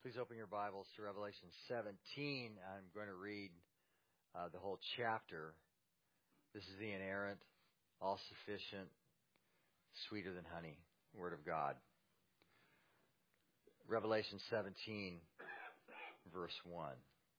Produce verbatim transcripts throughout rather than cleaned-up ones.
Please open your Bibles to Revelation seventeen. I'm going to read uh, the whole chapter. This is the inerrant, all-sufficient, sweeter than honey Word of God. Revelation seventeen, verse one.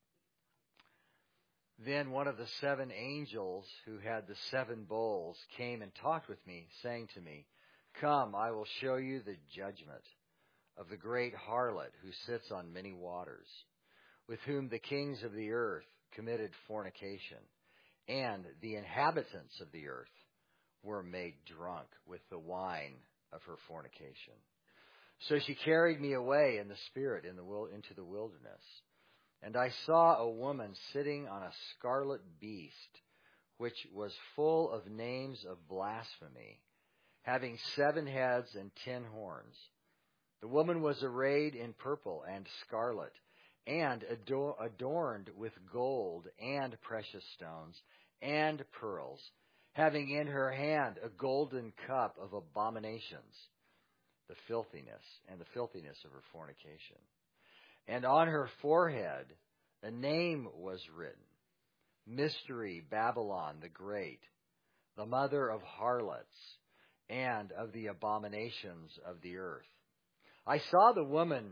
Then one of the seven angels who had the seven bowls came and talked with me, saying to me, "Come, I will show you the judgment of the great harlot who sits on many waters, with whom the kings of the earth committed fornication, and the inhabitants of the earth were made drunk with the wine of her fornication. So she carried me away in the spirit in the wil- into the wilderness, and I saw a woman sitting on a scarlet beast, which was full of names of blasphemy, having seven heads and ten horns. The woman was arrayed in purple and scarlet, and ador- adorned with gold and precious stones and pearls, having in her hand a golden cup of abominations, the filthiness and the filthiness of her fornication. And on her forehead a name was written, Mystery Babylon the Great, the mother of harlots and of the abominations of the earth. I saw the woman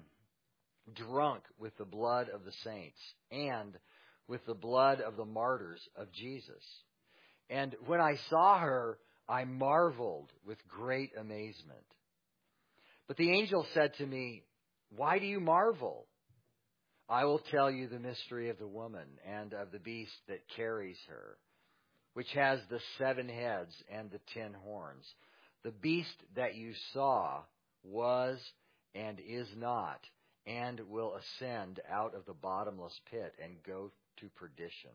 drunk with the blood of the saints and with the blood of the martyrs of Jesus. And when I saw her, I marveled with great amazement. But the angel said to me, Why do you marvel? I will tell you the mystery of the woman and of the beast that carries her, which has the seven heads and the ten horns. The beast that you saw was and is not, and will ascend out of the bottomless pit and go to perdition.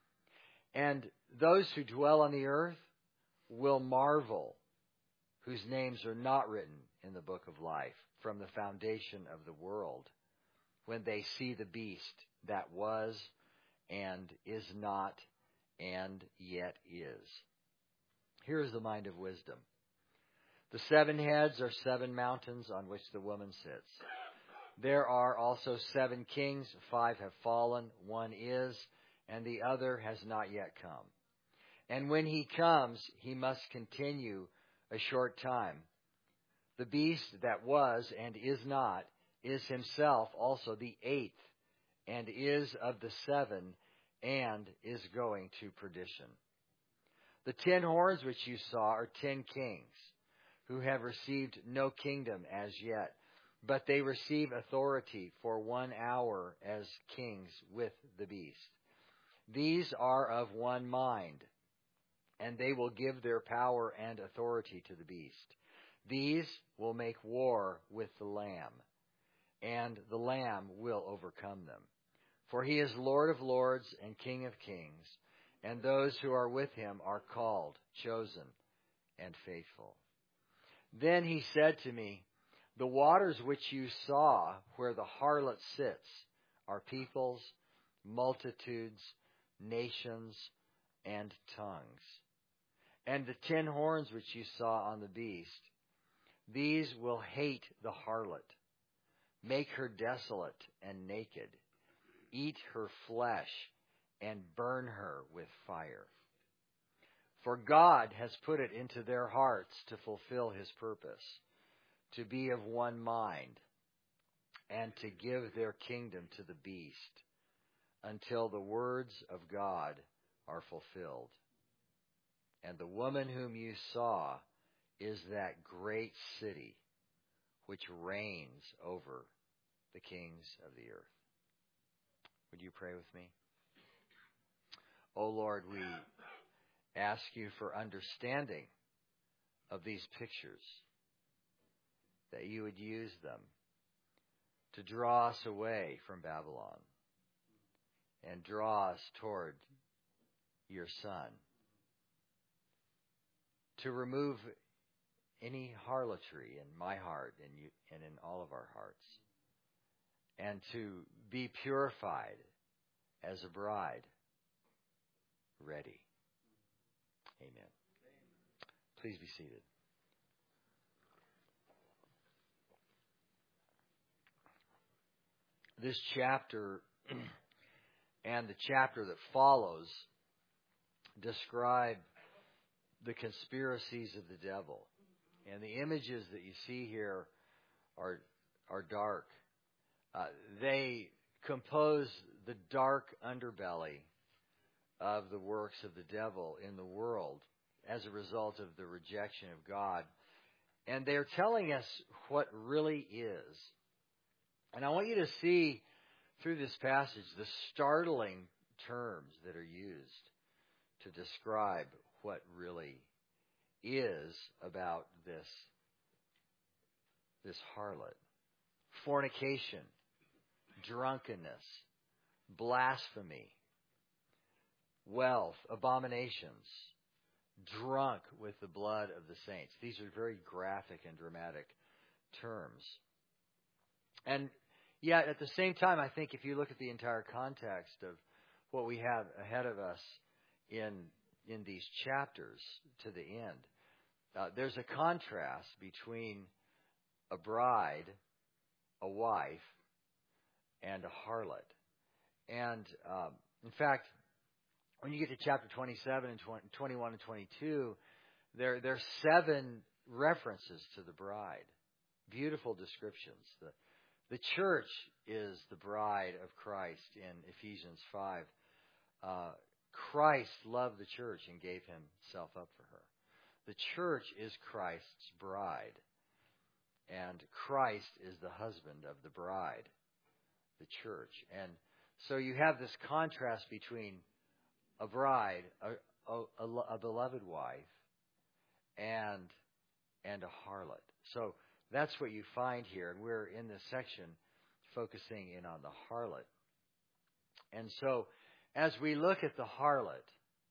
And those who dwell on the earth will marvel, whose names are not written in the book of life from the foundation of the world, when they see the beast that was and is not and yet is. Here is the mind of wisdom. The seven heads are seven mountains on which the woman sits. There are also seven kings. Five have fallen, one is, and the other has not yet come. And when he comes, he must continue a short time. The beast that was and is not is himself also the eighth, and is of the seven, and is going to perdition. The ten horns which you saw are ten kings, who have received no kingdom as yet, but they receive authority for one hour as kings with the beast. These are of one mind, and they will give their power and authority to the beast. These will make war with the Lamb, and the Lamb will overcome them. For he is Lord of lords and King of kings, and those who are with him are called, chosen, and faithful. Then he said to me, The waters which you saw where the harlot sits are peoples, multitudes, nations, and tongues. And the ten horns which you saw on the beast, these will hate the harlot, make her desolate and naked, eat her flesh, and burn her with fire. For God has put it into their hearts to fulfill his purpose, to be of one mind, and to give their kingdom to the beast, until the words of God are fulfilled. And the woman whom you saw is that great city which reigns over the kings of the earth. Would you pray with me? O Lord, we ask you for understanding of these pictures, that you would use them to draw us away from Babylon and draw us toward your Son, to remove any harlotry in my heart and, you, and in all of our hearts, and to be purified as a bride, ready. Amen. Please be seated. this chapter and the chapter that follows describe the conspiracies of the devil. And the images that you see here are are dark. Uh, they compose the dark underbelly of the works of the devil in the world as a result of the rejection of God. And they're telling us what really is. And I want you to see through this passage the startling terms that are used to describe what really is about this, this harlot. Fornication, drunkenness, blasphemy, wealth, abominations, drunk with the blood of the saints. These are very graphic and dramatic terms. And yet, at the same time, I think if you look at the entire context of what we have ahead of us in in these chapters to the end, uh, there's a contrast between a bride, a wife, and a harlot. And um, in fact, when you get to chapter twenty-seven and twenty, twenty-one and twenty-two, there there are seven references to the bride. Beautiful descriptions. The the church is the bride of Christ in Ephesians five. Uh, Christ loved the church and gave himself up for her. The church is Christ's bride. And Christ is the husband of the bride, the church. And so you have this contrast between a bride, a, a, a beloved wife, and, and a harlot. So that's what you find here. And we're in this section focusing in on the harlot. And so as we look at the harlot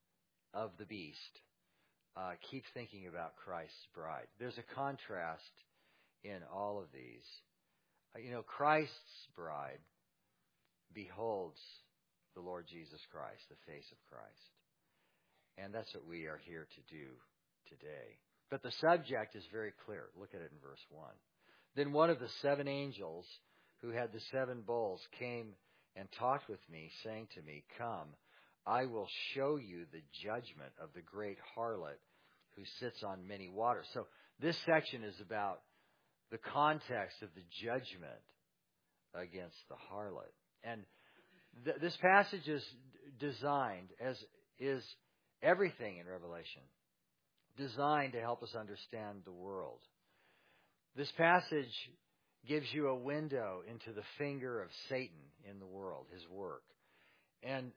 of the beast, uh, keep thinking about Christ's bride. There's a contrast in all of these. Uh, you know, Christ's bride beholds the Lord Jesus Christ, the face of Christ. And that's what we are here to do today. But the subject is very clear. Look at it in verse one. Then one of the seven angels who had the seven bowls came and talked with me, saying to me, "Come, I will show you the judgment of the great harlot who sits on many waters." So this section is about the context of the judgment against the harlot. And th- this passage is designed, as is everything in Revelation, designed to help us understand the world. This passage gives you a window into the finger of Satan in the world, his work. And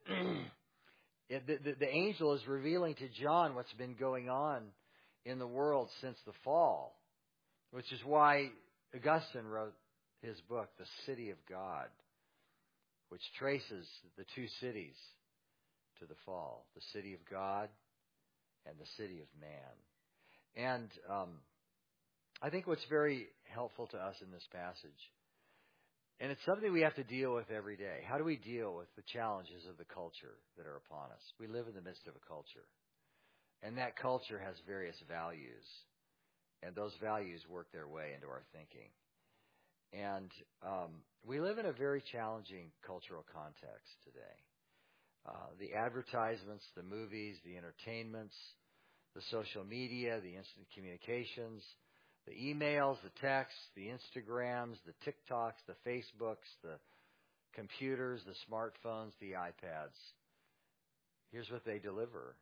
it, the, the, the angel is revealing to John what's been going on in the world since the fall, which is why Augustine wrote his book, The City of God, which traces the two cities to the fall, the city of God and the city of man. And um, I think what's very helpful to us in this passage, and it's something we have to deal with every day. How do we deal with the challenges of the culture that are upon us? We live in the midst of a culture, and that culture has various values, and those values work their way into our thinking. And um, we live in a very challenging cultural context today. Uh, the advertisements, the movies, the entertainments, the social media, the instant communications, the emails, the texts, the Instagrams, the TikToks, the Facebooks, the computers, the smartphones, the iPads. Here's what they deliver.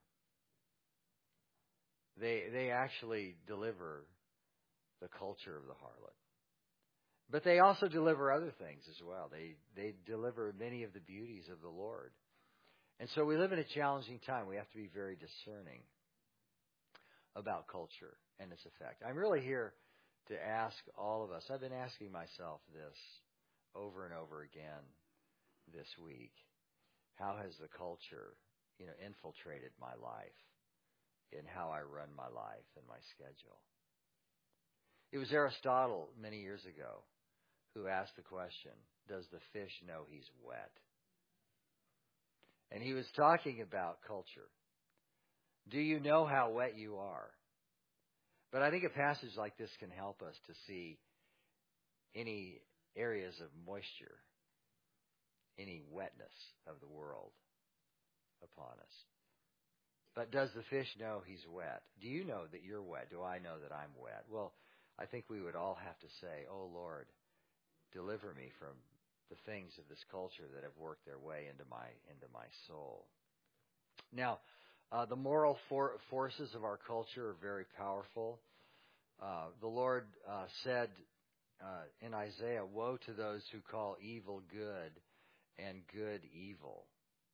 They they actually deliver the culture of the harlot. But they also deliver other things as well. They they deliver many of the beauties of the Lord. And so we live in a challenging time. We have to be very discerning about culture and its effect. I'm really here to ask all of us. I've been asking myself this over and over again this week. How has the culture, you know, infiltrated my life in how I run my life and my schedule? It was Aristotle many years ago who asked the question, does the fish know he's wet? And he was talking about culture. Do you know how wet you are? But I think a passage like this can help us to see any areas of moisture any wetness of the world upon us. But does the fish know he's wet? Do you know that you're wet? Do I know that I'm wet? Well, I think we would all have to say, "Oh Lord, deliver me from the things of this culture that have worked their way into my into my soul." Now, uh, the moral for- forces of our culture are very powerful. Uh, the Lord uh, said uh, in Isaiah, "Woe to those who call evil good and good evil."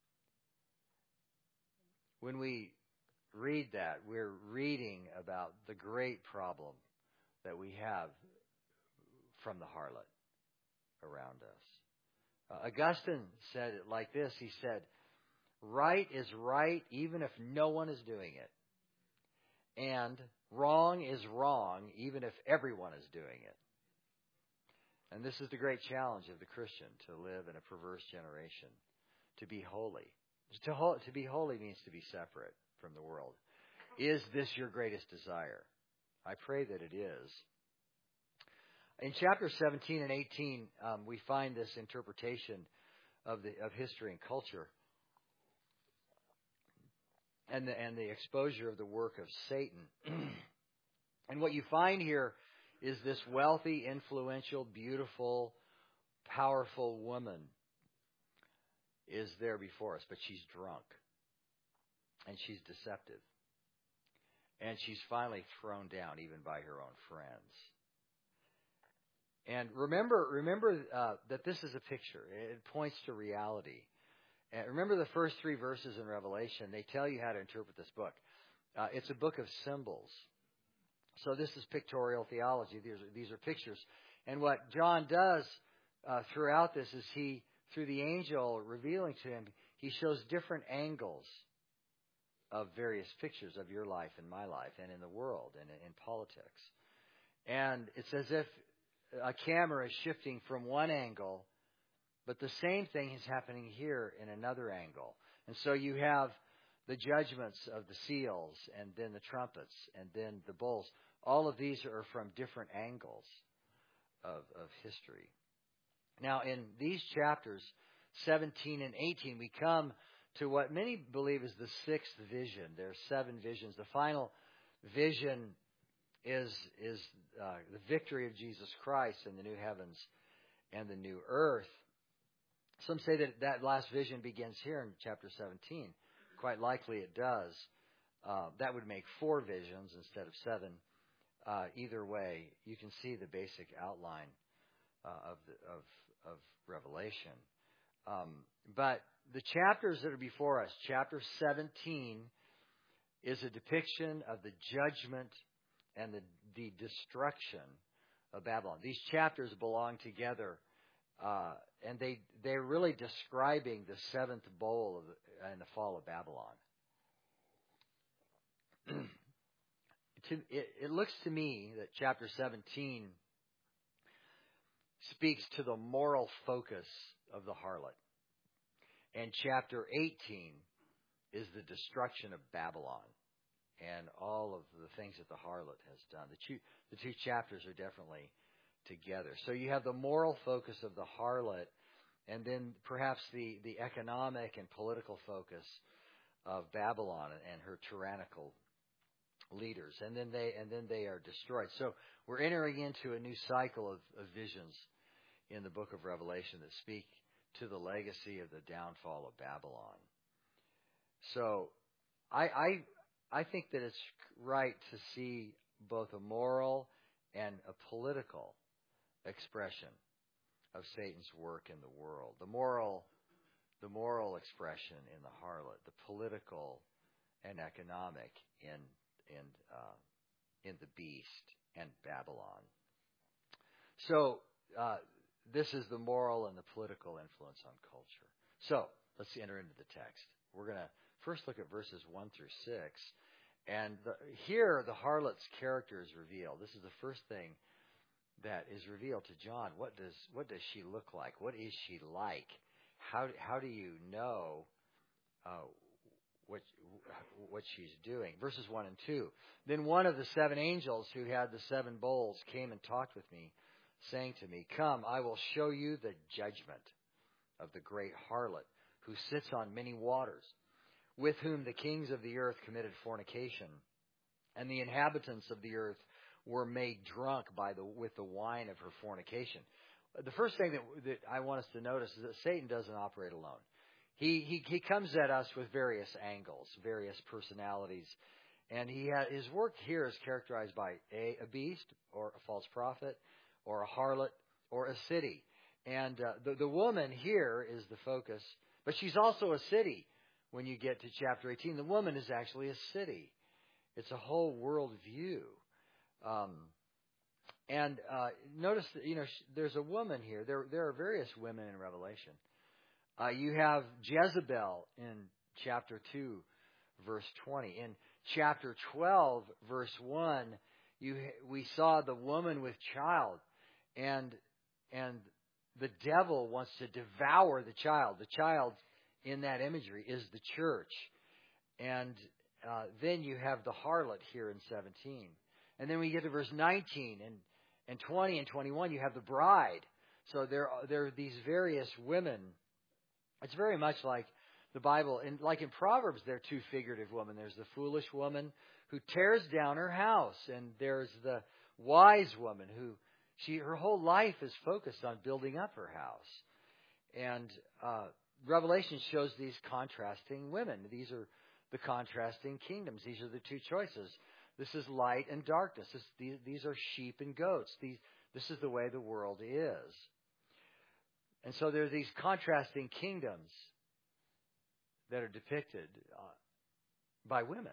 When we read that, we're reading about the great problem that we have from the harlot around us. Uh, Augustine said it like this. He said, "Right is right even if no one is doing it. And wrong is wrong even if everyone is doing it." And this is the great challenge of the Christian, to live in a perverse generation, to be holy. To, ho- to be holy means to be separate from the world. Is this your greatest desire? I pray that it is. In chapter seventeen and eighteen, um, we find this interpretation of the of history and culture, and the, and the exposure of the work of Satan. And what you find here is this wealthy, influential, beautiful, powerful woman is there before us, but she's drunk, and she's deceptive, and she's finally thrown down even by her own friends. And remember, remember uh, that this is a picture. It points to reality. And remember the first three verses in Revelation. They tell you how to interpret this book. Uh, it's a book of symbols. So this is pictorial theology. These are, these are pictures. And what John does uh, throughout this is he, through the angel revealing to him, he shows different angles of various pictures of your life and my life and in the world and in politics. And it's as if a camera is shifting from one angle, but the same thing is happening here in another angle. And so you have the judgments of the seals and then the trumpets and then the bowls. All of these are from different angles of, of history. Now, in these chapters, seventeen and eighteen, we come to what many believe is the sixth vision. There are seven visions. The final vision is, is uh, the victory of Jesus Christ in the new heavens and the new earth. Some say that that last vision begins here in chapter seventeen. Quite likely it does. Uh, that would make four visions instead of seven. Uh, either way, you can see the basic outline uh, of, the, of, of Revelation. Um, but the chapters that are before us, chapter seventeen, is a depiction of the judgment and the, the destruction of Babylon. These chapters belong together, uh, and they, they're really describing the seventh bowl of the, and the fall of Babylon. to, it, it looks to me that chapter seventeen speaks to the moral focus of the harlot. And chapter eighteen is the destruction of Babylon and all of the things that the harlot has done. The two, the two chapters are definitely together. So you have the moral focus of the harlot, and then perhaps the, the economic and political focus of Babylon and her tyrannical leaders. And then they and then they are destroyed. So we're entering into a new cycle of, of visions in the book of Revelation that speak to the legacy of the downfall of Babylon. So I, I I think that it's right to see both a moral and a political expression of Satan's work in the world. The moral the moral expression in the harlot, the political and economic in in uh, in the beast and Babylon. So uh, this is the moral and the political influence on culture. So let's enter into the text. We're going to first look at verses one through six. And the, here the harlot's character is revealed. This is the first thing that is revealed to John. What does what does she look like? What is she like? How how do you know uh, what what she's doing? Verses one and two. Then one of the seven angels who had the seven bowls came and talked with me, saying to me, "Come, I will show you the judgment of the great harlot who sits on many waters, with whom the kings of the earth committed fornication, and the inhabitants of the earth were made drunk by the with the wine of her fornication. The first thing that, that I want us to notice is that Satan doesn't operate alone. He he, he comes at us with various angles, various personalities, and he ha, his work here is characterized by a, a beast, or a false prophet, or a harlot, or a city. And uh, the, the woman here is the focus, but she's also a city. When you get to chapter eighteen, the woman is actually a city. It's a whole world view. Um, and uh, notice that, you know, sh- there's a woman here. There, there are various women in Revelation. Uh, you have Jezebel in chapter two, verse twenty. In chapter twelve, verse one, you we saw the woman with child, and and the devil wants to devour the child. The child in that imagery is the church. And uh, then you have the harlot here in seventeen. And then we get to verse nineteen and, and twenty and twenty-one, you have the bride. So there are, there are these various women. It's very much like the Bible. And like in Proverbs, there are two figurative women. There's the foolish woman who tears down her house. And there's the wise woman who, she her whole life is focused on building up her house. And uh, Revelation shows these contrasting women. These are the contrasting kingdoms. These are the two choices. This is light and darkness. This, these, these are sheep and goats. These, this is the way the world is. And so there are these contrasting kingdoms that are depicted uh, by women.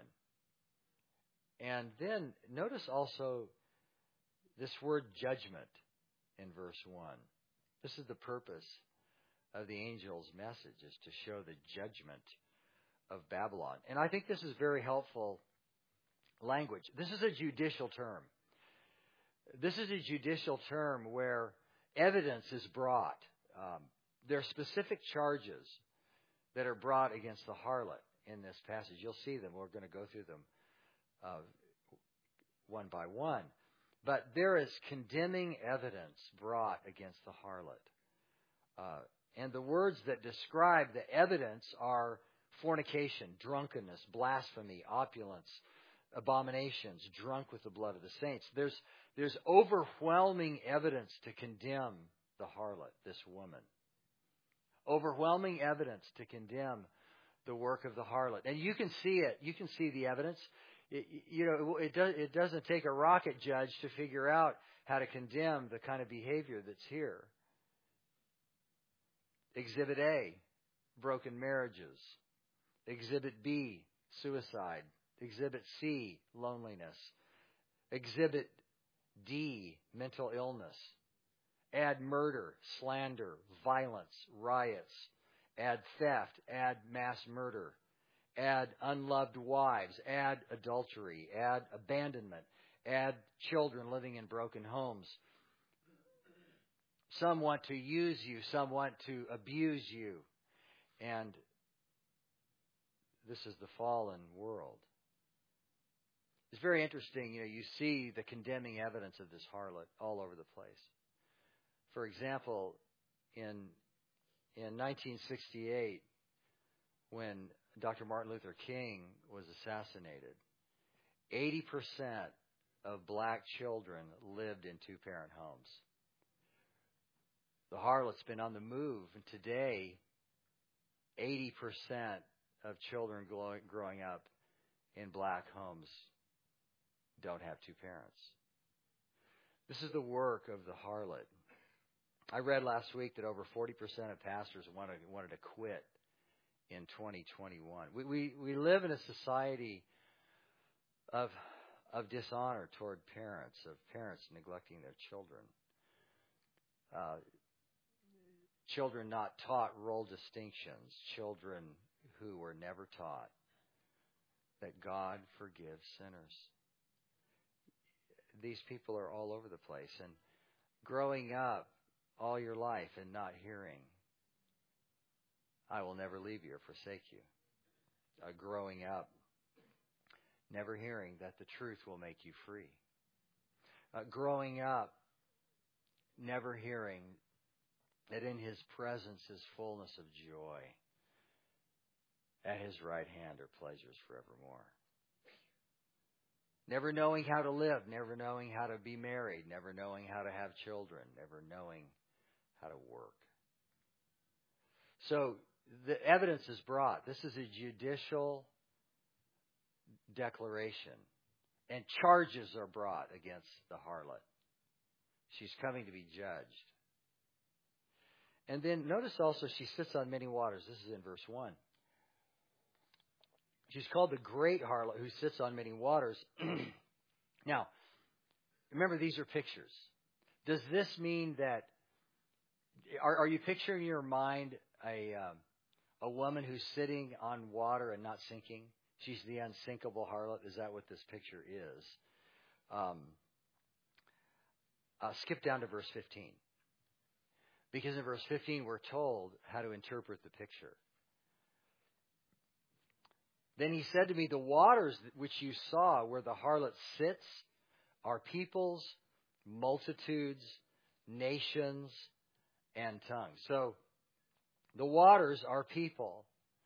And then notice also this word judgment in verse one. This is the purpose of the angel's message, is to show the judgment of Babylon. And I think this is very helpful language. This is a judicial term. This is a judicial term where evidence is brought. Um, there are specific charges that are brought against the harlot in this passage. You'll see them. We're going to go through them uh, one by one. But there is condemning evidence brought against the harlot. Uh, and the words that describe the evidence are fornication, drunkenness, blasphemy, opulence, abominations, drunk with the blood of the saints. There's, there's overwhelming evidence to condemn the harlot, this woman. Overwhelming evidence to condemn the work of the harlot. And you can see it. You can see the evidence. It, you know, it, does, it doesn't take a rocket judge to figure out how to condemn the kind of behavior that's here. Exhibit A, broken marriages. Exhibit B, suicide. Exhibit C, loneliness. Exhibit D, mental illness. Add murder, slander, violence, riots. Add theft, add mass murder. Add unloved wives, add adultery, add abandonment, add children living in broken homes. Some want to use you, some want to abuse you. And this is the fallen world. It's very interesting, you know, you see the condemning evidence of this harlot all over the place. For example, in in nineteen sixty-eight, when Doctor Martin Luther King was assassinated, eighty percent of black children lived in two-parent homes. The harlot's been on the move, and today, eighty percent of children growing up in black homes don't have two parents. This is the work of the harlot. I read last week that over forty percent of pastors wanted, wanted to quit in twenty twenty-one. We, we, we live in a society of, of dishonor toward parents, of parents neglecting their children. Uh, children not taught role distinctions, children who were never taught that God forgives sinners. These people are all over the place, and growing up all your life and not hearing, I will never leave you or forsake you. Uh, growing up, never hearing that the truth will make you free. Uh, growing up, never hearing that in his presence is fullness of joy. At his right hand are pleasures forevermore. Never knowing how to live, never knowing how to be married, never knowing how to have children, never knowing how to work. So the evidence is brought. This is a judicial declaration. And charges are brought against the harlot. She's coming to be judged. And then notice also she sits on many waters. This is in verse one. She's called the great harlot who sits on many waters. Now, remember these are pictures. Does this mean that, are, are you picturing in your mind a, um, a woman who's sitting on water and not sinking? She's the unsinkable harlot. Is that what this picture is? Um, uh, skip down to verse fifteen. Because in verse fifteen, we're told how to interpret the picture. Then he said to me, the waters which you saw where the harlot sits are peoples, multitudes, nations, and tongues. So the waters are people.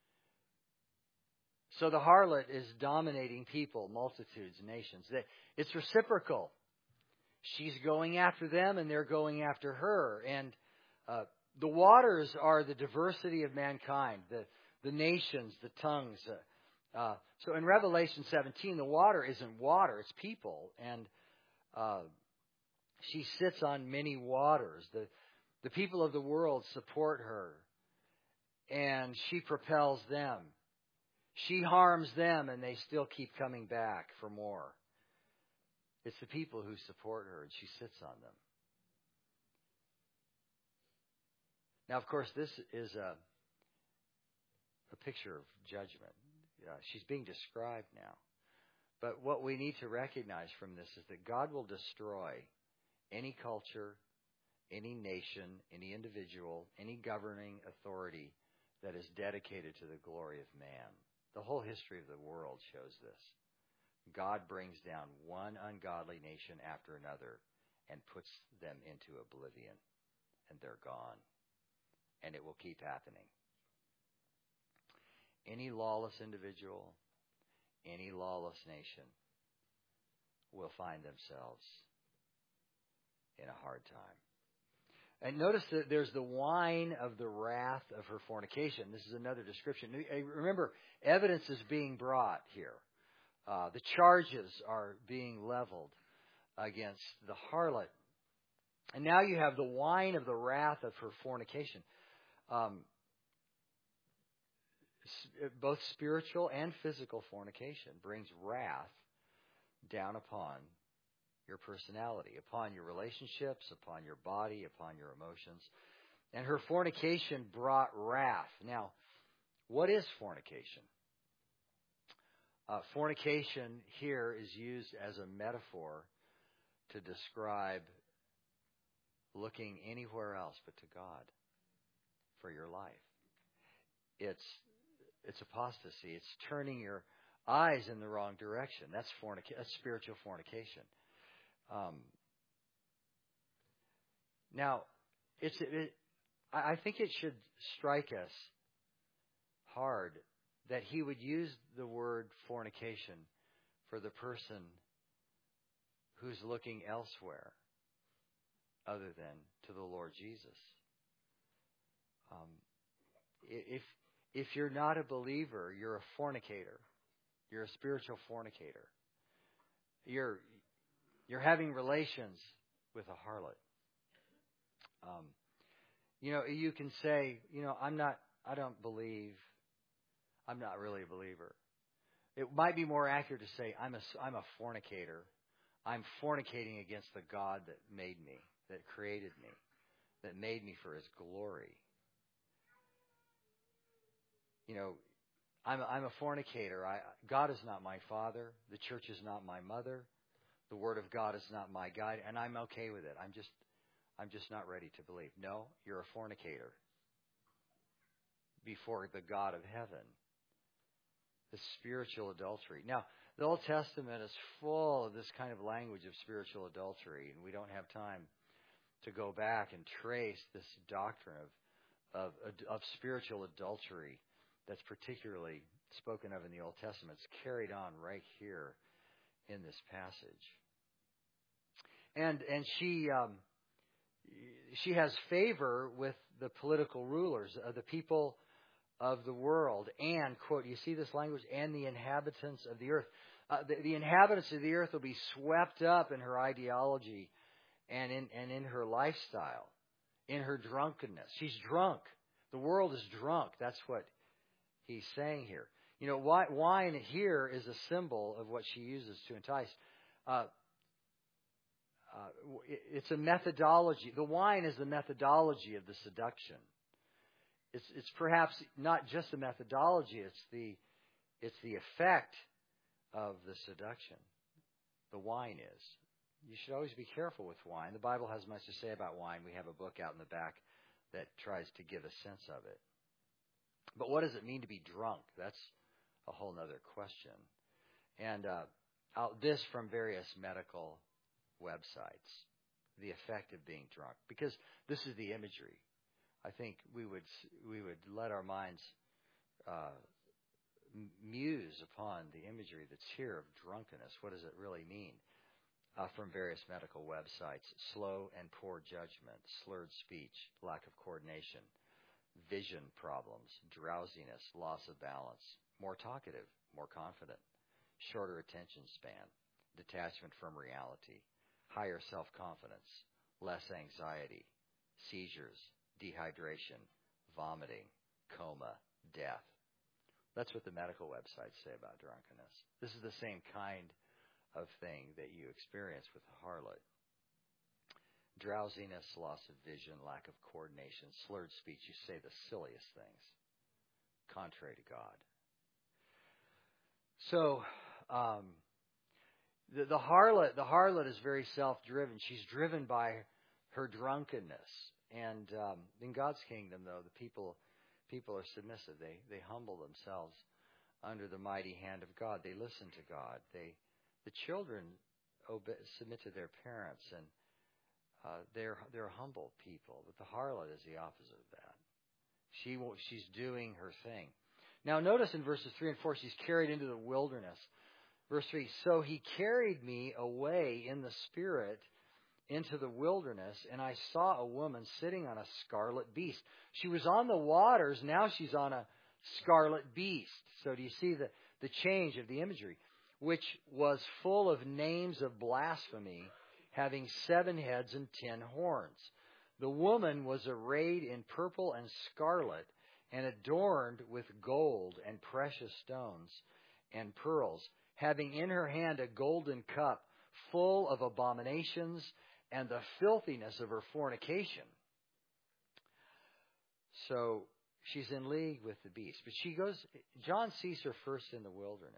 So the harlot is dominating people, multitudes, nations. It's reciprocal. She's going after them and they're going after her. And uh, the waters are the diversity of mankind, the, the nations, the tongues. Uh, uh, so in Revelation seventeen, the water isn't water, it's people. And uh, she sits on many waters. The, the people of the world support her. And she propels them. She harms them and they still keep coming back for more. It's the people who support her and she sits on them. Now, of course, this is a, a picture of judgment. Uh, she's being described now. But what we need to recognize from this is that God will destroy any culture, any nation, any individual, any governing authority that is dedicated to the glory of man. The whole history of the world shows this. God brings down one ungodly nation after another and puts them into oblivion. And they're gone. And it will keep happening. Any lawless individual, any lawless nation will find themselves in a hard time. And notice that there's the wine of the wrath of her fornication. This is another description. Remember, evidence is being brought here. Uh, the charges are being leveled against the harlot. And now you have the wine of the wrath of her fornication. Um, both spiritual and physical fornication brings wrath down upon your personality, upon your relationships, upon your body, upon your emotions. And her fornication brought wrath. Now, what is fornication? Uh, fornication here is used as a metaphor to describe looking anywhere else but to God for your life. It's it's apostasy. It's turning your eyes in the wrong direction. That's fornication. That's spiritual fornication. Um, now, it's it, I think it should strike us hard that he would use the word fornication for the person who's looking elsewhere other than to the Lord Jesus. Um, if if you're not a believer, you're a fornicator. You're a spiritual fornicator. You're you're having relations with a harlot. Um, you know, you can say, you know, I'm not, I don't believe, I'm not really a believer. It might be more accurate to say, I'm a, I'm a fornicator. I'm fornicating against the God that made me, that created me, that made me for His glory. You know, I'm, I'm a fornicator. I, God is not my father. The church is not my mother. The Word of God is not my guide, and I'm okay with it. I'm just, I'm just not ready to believe. No, you're a fornicator before the God of heaven. The spiritual adultery. Now, the Old Testament is full of this kind of language of spiritual adultery, and we don't have time to go back and trace this doctrine of, of, of spiritual adultery that's particularly spoken of in the Old Testament. It's carried on right here in this passage. And and she um, she has favor with the political rulers, uh, the people of the world, and, quote, you see this language, and the inhabitants of the earth. Uh, the, the inhabitants of the earth will be swept up in her ideology and in and in her lifestyle, in her drunkenness. She's drunk. The world is drunk. That's what he's saying here. You know, wine here is a symbol of what she uses to entice. Uh, uh, it's a methodology. The wine is the methodology of the seduction. It's, it's perhaps not just the methodology. It's the, it's the effect of the seduction. The wine is. You should always be careful with wine. The Bible has much to say about wine. We have a book out in the back that tries to give a sense of it. But what does it mean to be drunk? That's a whole other question. And uh, out, this from various medical websites, the effect of being drunk, because this is the imagery. I think we would we would let our minds uh, muse upon the imagery that's here of drunkenness. What does it really mean? Uh, from various medical websites: slow and poor judgment, slurred speech, lack of coordination, vision problems, drowsiness, loss of balance, more talkative, more confident, shorter attention span, detachment from reality, higher self-confidence, less anxiety, seizures, dehydration, vomiting, coma, death. That's what the medical websites say about drunkenness. This is the same kind of thing that you experience with the harlot. Drowsiness, loss of vision, lack of coordination, slurred speech. You say the silliest things, contrary to God. So, um, the, the harlot, the harlot is very self-driven. She's driven by her drunkenness. And um, in God's kingdom, though, the people people are submissive. They they humble themselves under the mighty hand of God. They listen to God. They the children obey, submit to their parents, and uh, they're they're humble people. But the harlot is the opposite of that. She she's doing her thing. Now, notice in verses three and four, she's carried into the wilderness. Verse three, so he carried me away in the spirit into the wilderness, and I saw a woman sitting on a scarlet beast. She was on the waters, now she's on a scarlet beast. So do you see the, the change of the imagery? Which was full of names of blasphemy, having seven heads and ten horns. The woman was arrayed in purple and scarlet, and adorned with gold and precious stones and pearls, having in her hand a golden cup full of abominations and the filthiness of her fornication. So she's in league with the beast. But she goes, John sees her first in the wilderness.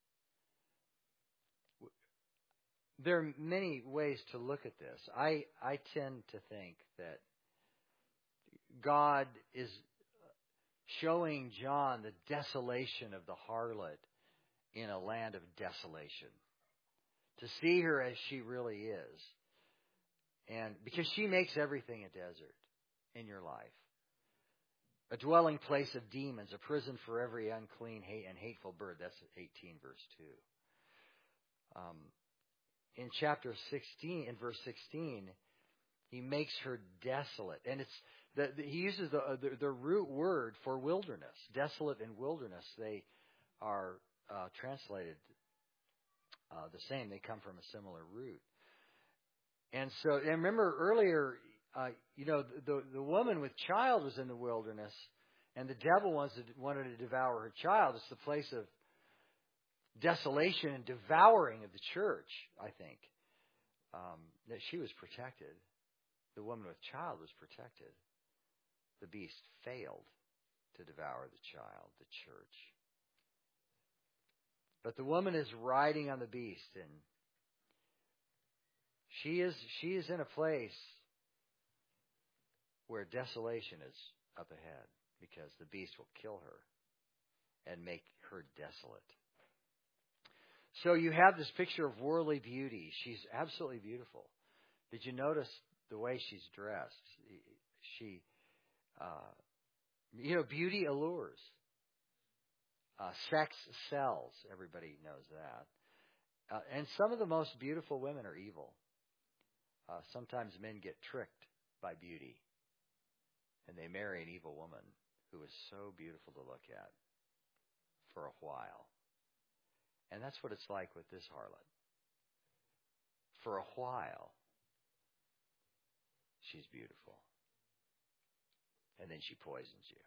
There are many ways to look at this. I, I tend to think that God is showing John the desolation of the harlot in a land of desolation. To see her as she really is. And because she makes everything a desert in your life. A dwelling place of demons, a prison for every unclean hate and hateful bird. That's eighteen verse two. Um, in chapter sixteen, in verse sixteen, he makes her desolate. And it's the, the, he uses the, the the root word for wilderness. Desolate and wilderness, they are uh, translated uh, the same. They come from a similar root. And so, and remember earlier, uh, you know, the the woman with child was in the wilderness, and the devil wants to, wanted to devour her child. It's the place of desolation and devouring of the church, I think, um, that she was protected. The woman with child was protected. The beast failed to devour the child, the church. But the woman is riding on the beast, and she is she is in a place where desolation is up ahead, because the beast will kill her and make her desolate. So you have this picture of worldly beauty. She's absolutely beautiful. Did you notice the way she's dressed. She, uh, you know, beauty allures. Uh, sex sells. Everybody knows that. Uh, and some of the most beautiful women are evil. Uh, sometimes men get tricked by beauty, and they marry an evil woman who is so beautiful to look at for a while. And that's what it's like with this harlot. For a while, she's beautiful. And then she poisons you.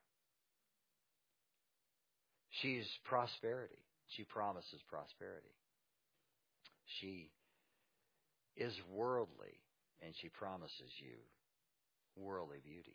She's prosperity. She promises prosperity. She is worldly, and she promises you worldly beauty.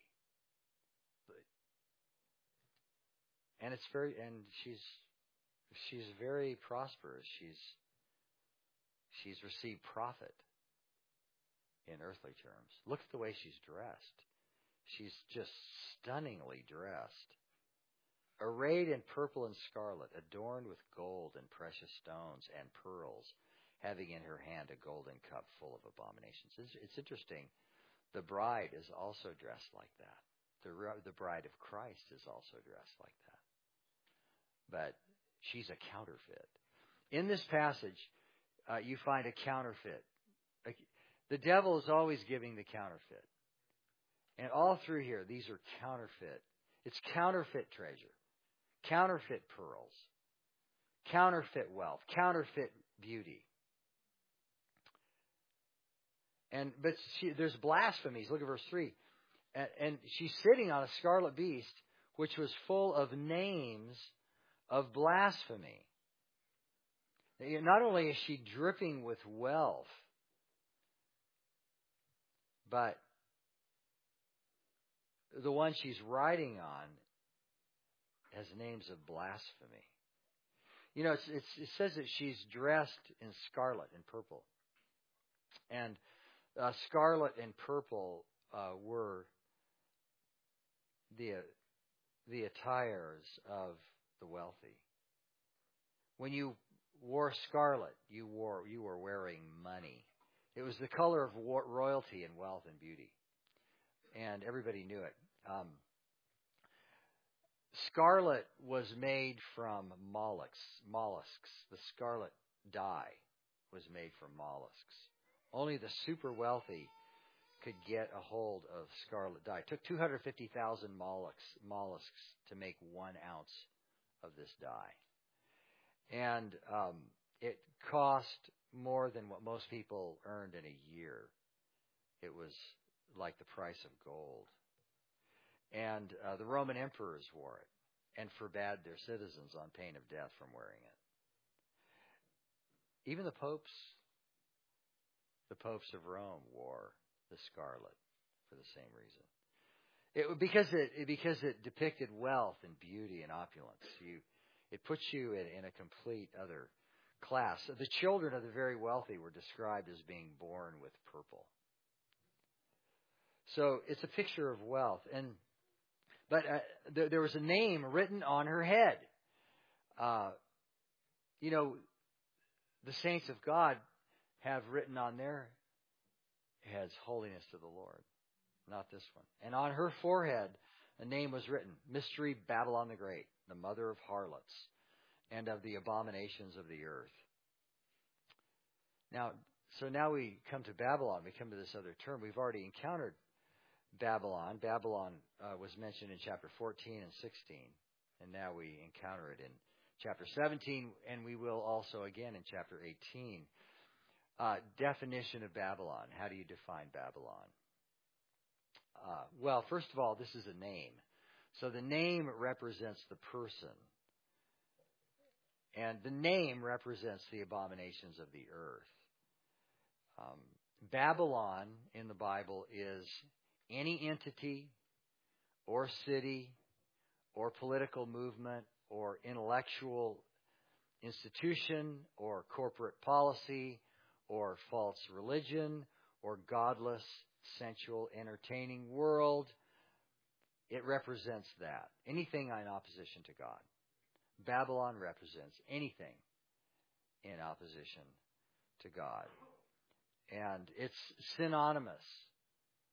And it's very, and she's she's very prosperous. She's she's received profit in earthly terms. Look at the way she's dressed. She's just stunningly dressed. Arrayed in purple and scarlet, adorned with gold and precious stones and pearls, having in her hand a golden cup full of abominations. It's, it's interesting. The bride is also dressed like that. The, the bride of Christ is also dressed like that. But she's a counterfeit. In this passage, uh, you find a counterfeit. The devil is always giving the counterfeit. And all through here, these are counterfeit. It's counterfeit treasure, counterfeit pearls, counterfeit wealth, counterfeit beauty. And but she, there's blasphemies. Look at verse three. And, and she's sitting on a scarlet beast, which was full of names of blasphemy. Not only is she dripping with wealth, but the one she's riding on has names of blasphemy. You know, it's, it's, it says that she's dressed in scarlet and purple. And uh, scarlet and purple uh, were the, uh, the attires of the wealthy. When you wore scarlet, you wore you were wearing money. It was the color of royalty and wealth and beauty. And everybody knew it. Um, scarlet was made from mollusks. Mollusks. The scarlet dye was made from mollusks. Only the super wealthy could get a hold of scarlet dye. It took two hundred fifty thousand mollusks, mollusks to make one ounce of this dye. And um, it cost more than what most people earned in a year. It was like the price of gold. And uh, the Roman emperors wore it and forbade their citizens on pain of death from wearing it. Even the popes, the popes of Rome wore the scarlet for the same reason. It, because it because it depicted wealth and beauty and opulence. You, it puts you in, in a complete other class. The children of the very wealthy were described as being born with purple. So it's a picture of wealth. And but uh, there, there was a name written on her head. Uh, you know, the saints of God have written on their heads, holiness to the Lord. Not this one. And on her forehead, a name was written, Mystery Babylon the Great, the mother of harlots and of the abominations of the earth. Now, so now we come to Babylon. We come to this other term. We've already encountered Babylon. Babylon uh, was mentioned in chapter fourteen and sixteen. And now we encounter it in chapter seventeen, and we will also again in chapter eighteen. Uh, definition of Babylon. How do you define Babylon? Uh, well, first of all, this is a name. So the name represents the person. And the name represents the abominations of the earth. Um, Babylon in the Bible is any entity or city or political movement or intellectual institution or corporate policy or false religion or godless, sensual, entertaining world. It represents that. Anything in opposition to God. Babylon represents anything in opposition to God. And it's synonymous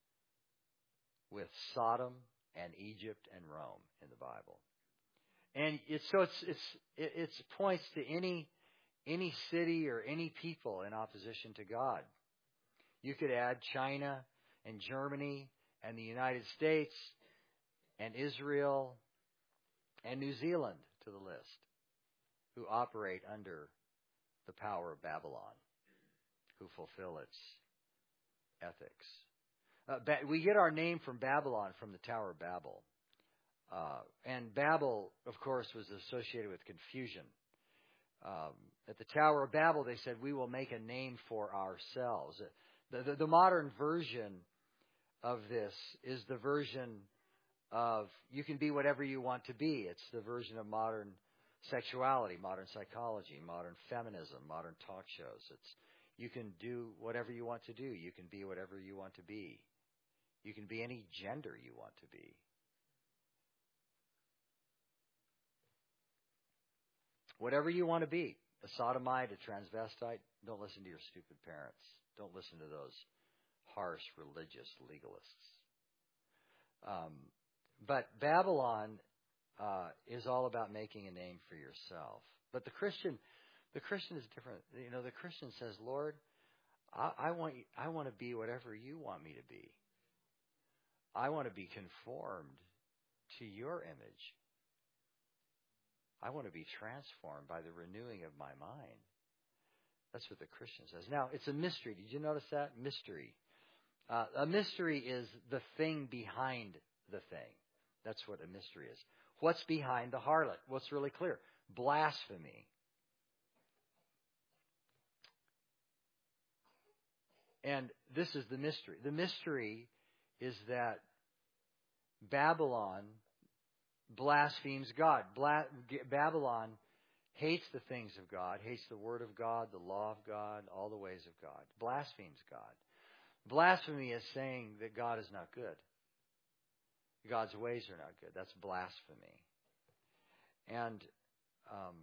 with Sodom and Egypt and Rome in the Bible. And it's, so it's, it's, it it's points to any, any city or any people in opposition to God. You could add China and Germany and the United States and Israel and New Zealand to the list, who operate under the power of Babylon, who fulfill its ethics. Uh, ba- we get our name from Babylon, from the Tower of Babel. Uh, and Babel, of course, was associated with confusion. Um, at the Tower of Babel, they said, we will make a name for ourselves. The, the, the modern version of this is the version of you can be whatever you want to be. It's the version of modern sexuality, modern psychology, modern feminism, modern talk shows. It's you can do whatever you want to do. You can be whatever you want to be. You can be any gender you want to be. Whatever you want to be. A sodomite, a transvestite, don't listen to your stupid parents. Don't listen to those harsh religious legalists. Um, but Babylon uh, is all about making a name for yourself. But the Christian, the Christian is different. You know, the Christian says, Lord, I, I want you, I want to be whatever you want me to be. I want to be conformed to your image. I want to be transformed by the renewing of my mind. That's what the Christian says. Now, it's a mystery. Did you notice that? Mystery. Uh, a mystery is the thing behind the thing. That's what a mystery is. What's behind the harlot? What's really clear? Blasphemy. And this is the mystery. The mystery is that Babylon blasphemes God. Bla- Babylon hates the things of God, hates the Word of God, the law of God, all the ways of God. Blasphemes God. Blasphemy is saying that God is not good. God's ways are not good. That's blasphemy. And um,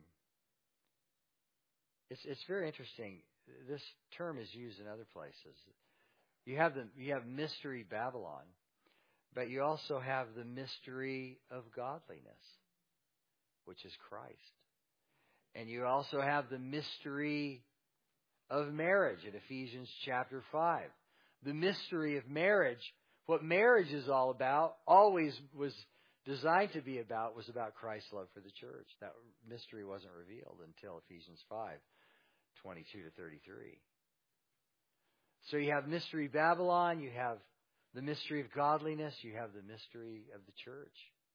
it's it's very interesting. This term is used in other places. You have the you have mystery Babylon, but you also have the mystery of godliness, which is Christ. And you also have the mystery of marriage in Ephesians chapter five. The mystery of marriage, what marriage is all about, always was designed to be about, was about Christ's love for the church. That mystery wasn't revealed until Ephesians five, twenty-two to thirty-three. So you have mystery Babylon, you have the mystery of godliness, you have the mystery of the church.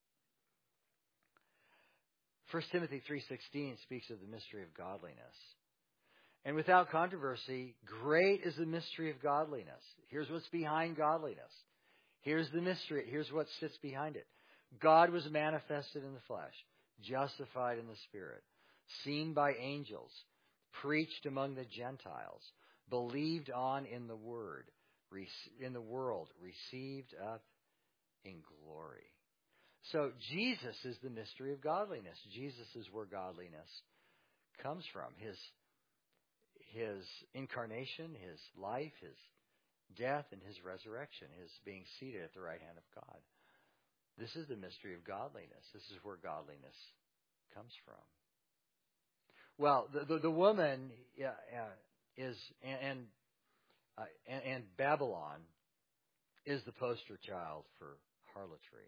First Timothy three sixteen speaks of the mystery of godliness. And without controversy, great is the mystery of godliness. Here's what's behind godliness. Here's the mystery. Here's what sits behind it. God was manifested in the flesh, justified in the Spirit, seen by angels, preached among the Gentiles, believed on in the Word, in the world, received up in glory. So Jesus is the mystery of godliness. Jesus is where godliness comes from. His, his incarnation, His life, His death, and His resurrection, His being seated at the right hand of God. This is the mystery of godliness. This is where godliness comes from. Well, the the, the woman uh, is, and and, uh, and and Babylon is the poster child for harlotry.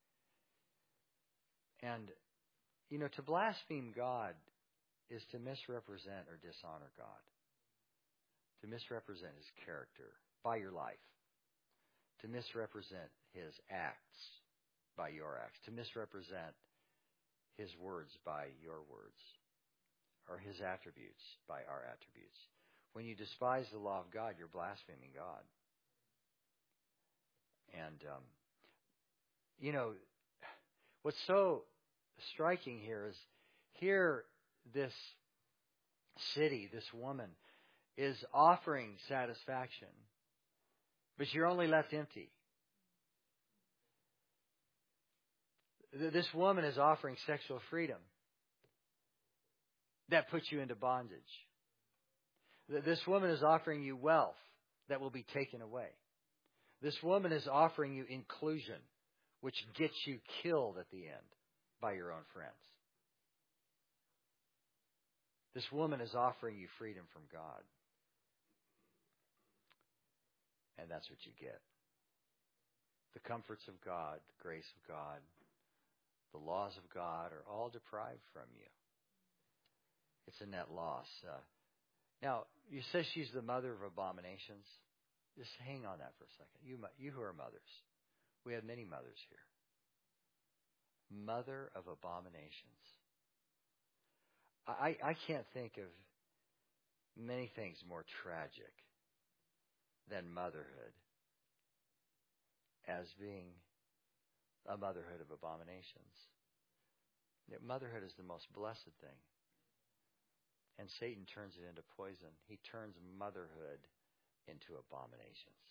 And, you know, to blaspheme God is to misrepresent or dishonor God. To misrepresent His character by your life. To misrepresent His acts by your acts. To misrepresent His words by your words. Or His attributes by our attributes. When you despise the law of God, you're blaspheming God. And, um, you know, what's so striking here is here this city, this woman, is offering satisfaction, but you're only left empty. This woman is offering sexual freedom that puts you into bondage. This woman is offering you wealth that will be taken away. This woman is offering you inclusion, which gets you killed at the end by your own friends. This woman is offering you freedom from God. And that's what you get. The comforts of God, the grace of God, the laws of God are all deprived from you. It's a net loss. Uh, now, you say she's the mother of abominations. Just hang on that for a second. You, you who are mothers. We have many mothers here. Mother of abominations. I, I can't think of many things more tragic than motherhood as being a motherhood of abominations. Motherhood is the most blessed thing. And Satan turns it into poison. He turns motherhood into abominations.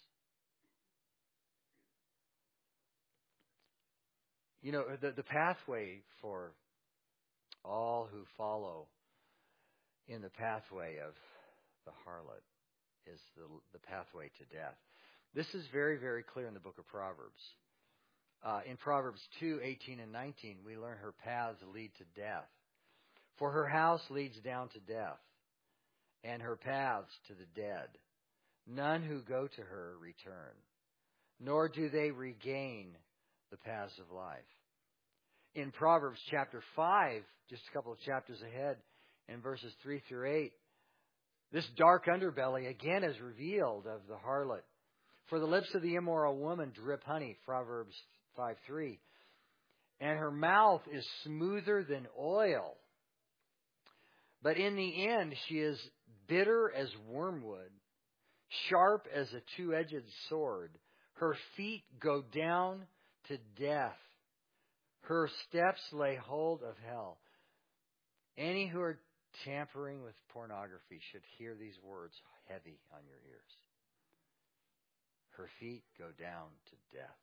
You know, the, the pathway for all who follow in the pathway of the harlot is the, the pathway to death. This is very, very clear in the book of Proverbs. Uh, in Proverbs two, eighteen and nineteen, we learn her paths lead to death. For her house leads down to death, and her paths to the dead. None who go to her return, nor do they regain the paths of life. In Proverbs chapter five, just a couple of chapters ahead, in verses three through eight, this dark underbelly again is revealed of the harlot. For the lips of the immoral woman drip honey, Proverbs five three, and her mouth is smoother than oil. But in the end, she is bitter as wormwood, sharp as a two-edged sword. Her feet go down to death. Her steps lay hold of hell. Any who are tampering with pornography should hear these words heavy on your ears. Her feet go down to death.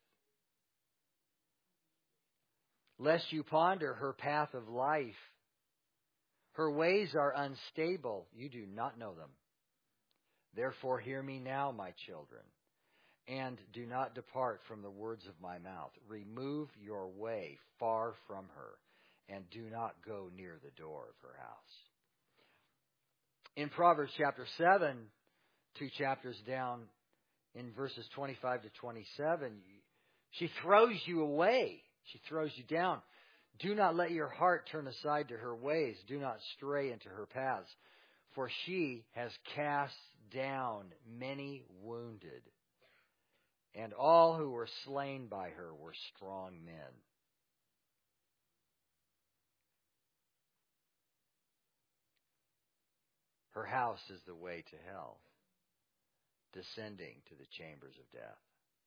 Lest you ponder her path of life. Her ways are unstable. You do not know them. Therefore hear me now, my children, and do not depart from the words of my mouth. Remove your way far from her, and do not go near the door of her house. In Proverbs chapter seven, two chapters down, in verses twenty-five to twenty-seven, she throws you away. She throws you down. Do not let your heart turn aside to her ways. Do not stray into her paths. For she has cast down many wounded, and all who were slain by her were strong men. Her house is the way to hell, descending to the chambers of death.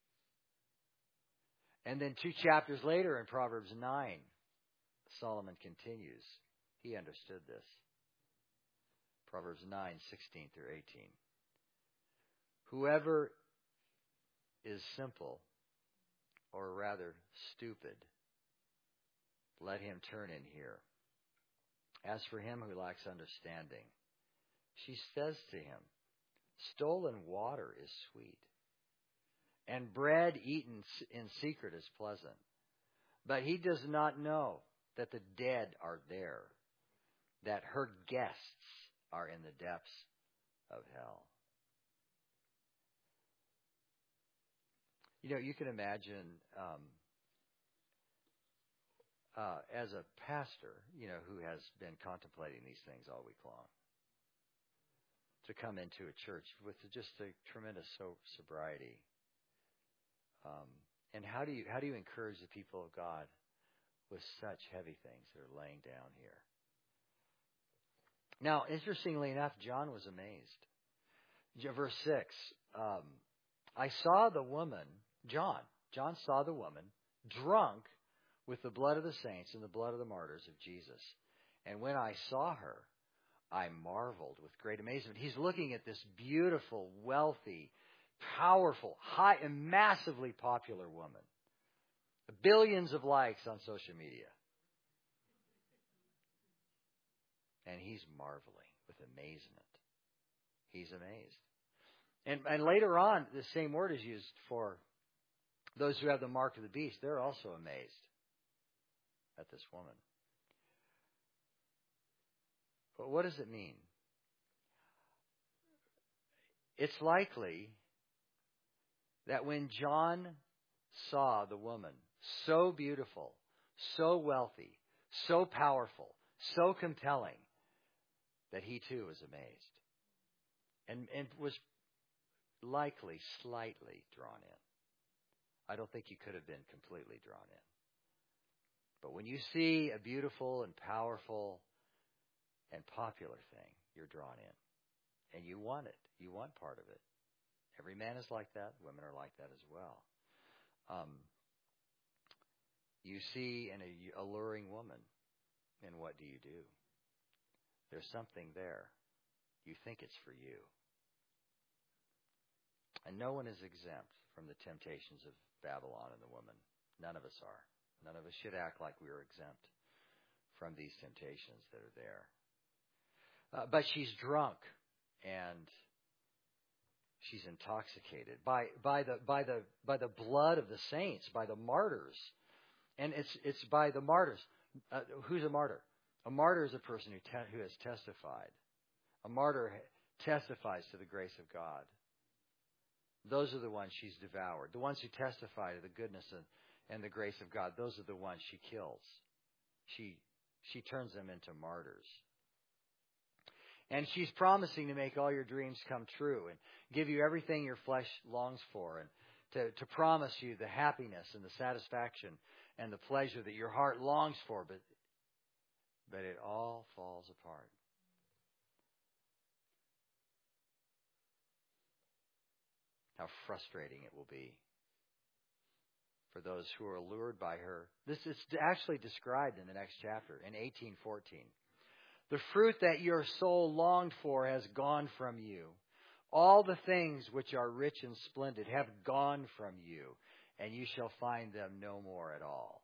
And then two chapters later in Proverbs nine, Solomon continues. He understood this. Proverbs nine, sixteen through eighteen. Whoever is simple, or rather stupid, let him turn in here. As for him who lacks understanding, she says to him, stolen water is sweet, and bread eaten in secret is pleasant. But he does not know that the dead are there, that her guests are in the depths of hell. You know, you can imagine um, uh, as a pastor, you know, who has been contemplating these things all week long, to come into a church with just a tremendous so- sobriety. Um, and how do you how do you encourage the people of God with such heavy things that are laying down here? Now, interestingly enough, John was amazed. Verse six, um, I saw the woman, John, John saw the woman drunk with the blood of the saints and the blood of the martyrs of Jesus. And when I saw her, I marveled with great amazement. He's looking at this beautiful, wealthy, powerful, high, and massively popular woman. Billions of likes on social media. And he's marveling with amazement. He's amazed. And, and later on, the same word is used for Those who have the mark of the beast, they're also amazed at this woman. But what does it mean? It's likely that when John saw the woman, so beautiful, so wealthy, so powerful, so compelling, that he too was amazed and, and was likely slightly drawn in. I don't think he could have been completely drawn in. But when you see a beautiful and powerful and popular thing, you're drawn in. And you want it. You want part of it. Every man is like that. Women are like that as well. Um, you see an alluring woman, and what do you do? There's something there. You think it's for you. And no one is exempt from the temptations of Babylon and the woman. None of us are. None of us should act like we are exempt from these temptations that are there. Uh, but she's drunk, and she's intoxicated by by the by the by the blood of the saints, by the martyrs, and it's it's by the martyrs. Uh, who's a martyr? A martyr is a person who te- who has testified. A martyr testifies to the grace of God. Those are the ones she's devoured. The ones who testify to the goodness and, and the grace of God. Those are the ones she kills. She she turns them into martyrs. And she's promising to make all your dreams come true and give you everything your flesh longs for, and to, to promise you the happiness and the satisfaction and the pleasure that your heart longs for, but, but it all falls apart. How frustrating it will be for those who are allured by her. This is actually described in the next chapter, in eighteen fourteen. The fruit that your soul longed for has gone from you. All the things which are rich and splendid have gone from you, and you shall find them no more at all.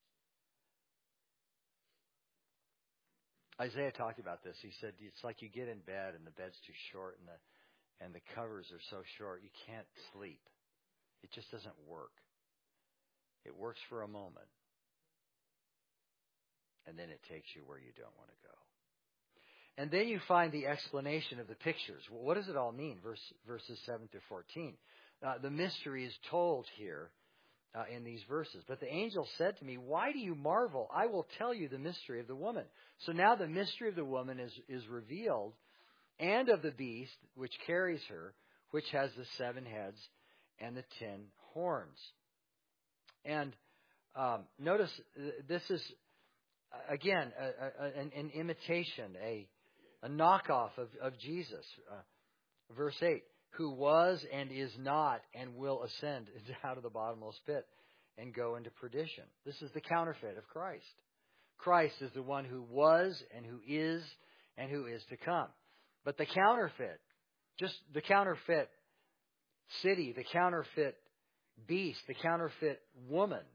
Isaiah talked about this. He said, it's like you get in bed and the bed's too short and the and the covers are so short you can't sleep. It just doesn't work. It works for a moment, and then it takes you where you don't want to go. And then you find the explanation of the pictures. Well, what does it all mean? Verse, verses seven through fourteen. Uh, the mystery is told here uh, in these verses. But the angel said to me, why do you marvel? I will tell you the mystery of the woman. So now the mystery of the woman is, is revealed, and of the beast which carries her, which has the seven heads and the ten horns. And um, notice this is, again, a, a, an, an imitation, a A knockoff of, of Jesus. Uh, verse eight, who was and is not and will ascend out of the bottomless pit and go into perdition. This is the counterfeit of Christ. Christ is the one who was and who is and who is to come. But the counterfeit, just the counterfeit city, the counterfeit beast, the counterfeit woman,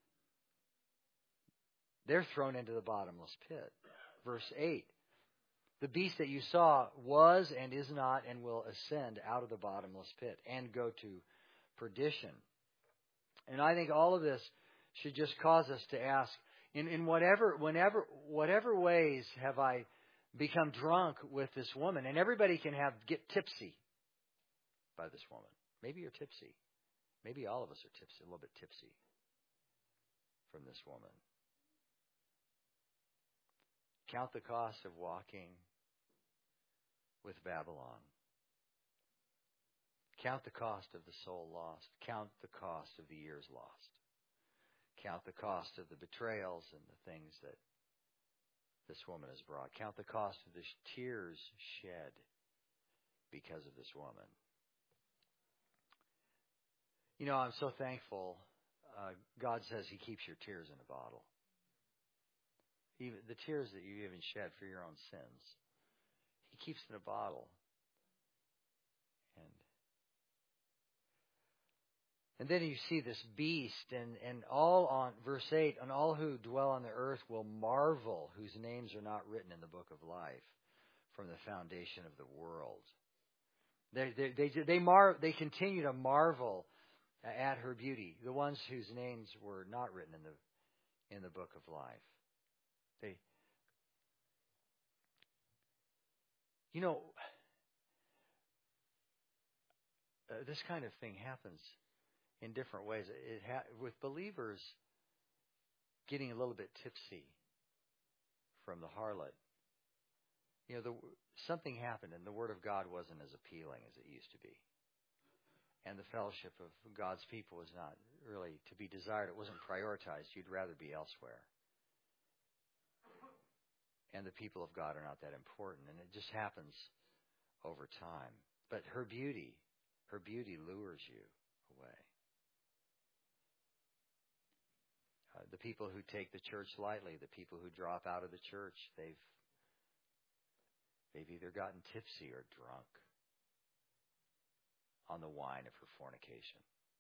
they're thrown into the bottomless pit. Verse eight. The beast that you saw was and is not and will ascend out of the bottomless pit and go to perdition. And I think all of this should just cause us to ask, in, in whatever, whenever, whatever ways have I become drunk with this woman? And everybody can have get tipsy by this woman. Maybe you're tipsy. Maybe all of us are tipsy, a little bit tipsy from this woman. Count the cost of walking with Babylon. Count the cost of the soul lost. Count the cost of the years lost. Count the cost of the betrayals and the things that this woman has brought. Count the cost of the tears shed because of this woman. You know, I'm so thankful. Uh, God says He keeps your tears in a bottle. Even the tears that you even shed for your own sins, He keeps in a bottle. And and then you see this beast, and, and all on, verse eight, and all who dwell on the earth will marvel, whose names are not written in the book of life from the foundation of the world. They they they they, mar, they continue to marvel at her beauty, the ones whose names were not written in the in the book of life. They, you know, uh, this kind of thing happens in different ways. It ha- with believers getting a little bit tipsy from the harlot. You know, the, something happened, and the Word of God wasn't as appealing as it used to be. And the fellowship of God's people was not really to be desired. It wasn't prioritized. You'd rather be elsewhere. And the people of God are not that important. And it just happens over time. But her beauty, her beauty lures you away. Uh, the people who take the church lightly, the people who drop out of the church, they've they've either gotten tipsy or drunk on the wine of her fornication.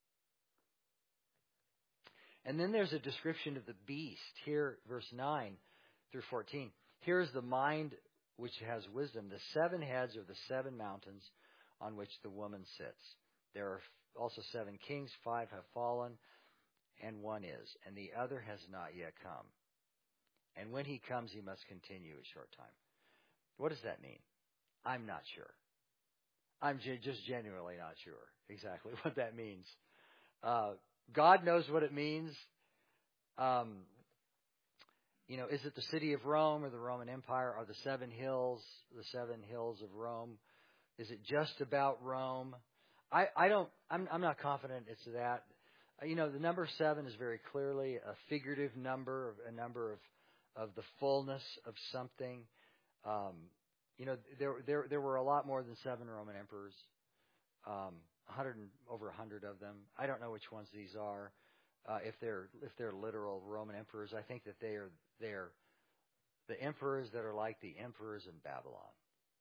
And then there's a description of the beast here, verse nine through fourteen. Here's the mind which has wisdom. The seven heads are the seven mountains on which the woman sits. There are also seven kings, five have fallen, and one is, and the other has not yet come. And when he comes, he must continue a short time. What does that mean? I'm not sure. I'm j- just genuinely not sure exactly what that means. Uh, God knows what it means. Um, you know, is it the city of Rome or the Roman Empire? Are the seven hills, the seven hills of Rome? Is it just about Rome? I, I don't, I'm, I'm not confident it's that. You know, the number seven is very clearly a figurative number, a number of, of the fullness of something. Um, you know, there, there, there were a lot more than seven Roman emperors. Um, a hundred, over a hundred of them. I don't know which ones these are. Uh, if they're, if they're literal Roman emperors, I think that they are, they're the emperors that are like the emperors in Babylon.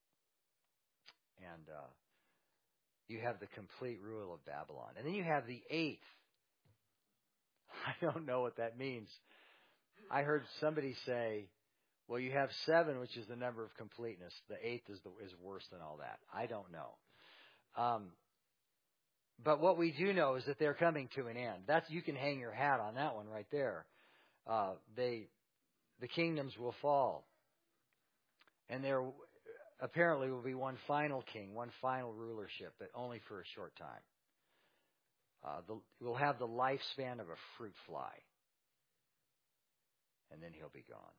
And, uh, you have the complete rule of Babylon. And then you have the eighth. I don't know what that means. I heard somebody say, well, you have seven, which is the number of completeness. The eighth is the, is worse than all that. I don't know. Um, but what we do know is that they're coming to an end. That's, you can hang your hat on that one right there. Uh, they, the kingdoms will fall. And there apparently will be one final king, one final rulership, but only for a short time. Uh, the, we'll have the lifespan of a fruit fly. And then he'll be gone.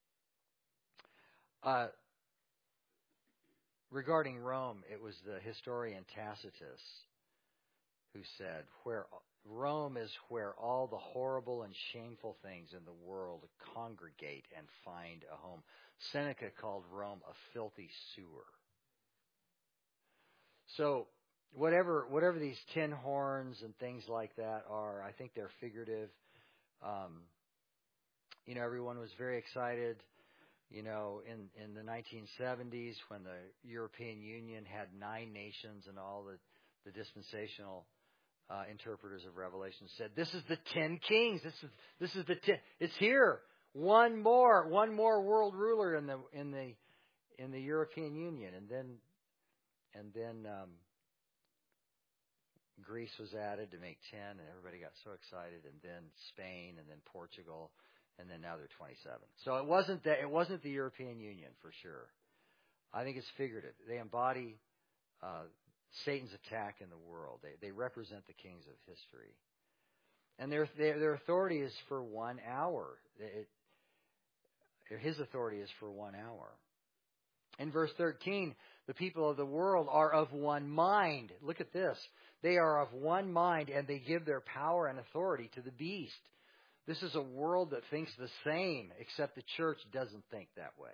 Uh, regarding Rome, it was the historian Tacitus who said, "Where Rome is where all the horrible and shameful things in the world congregate and find a home." Seneca called Rome a filthy sewer. So whatever whatever these tin horns and things like that are, I think they're figurative. Um, you know, everyone was very excited. You know, in, in the nineteen seventies, when the European Union had nine nations and all the, the dispensational uh, interpreters of Revelation said, "This is the ten kings. This is this is the ten. It's here. One more, one more world ruler in the in the in the European Union." And then and then um, Greece was added to make ten, and everybody got so excited. And then Spain, and then Portugal. And then now they're twenty-seven. So it wasn't that, it wasn't the European Union for sure. I think it's figurative. They embody uh, Satan's attack in the world. They they represent the kings of history, and their their, their authority is for one hour. It, his authority is for one hour. In verse thirteen, the people of the world are of one mind. Look at this. They are of one mind, and they give their power and authority to the beast. This is a world that thinks the same, except the church doesn't think that way.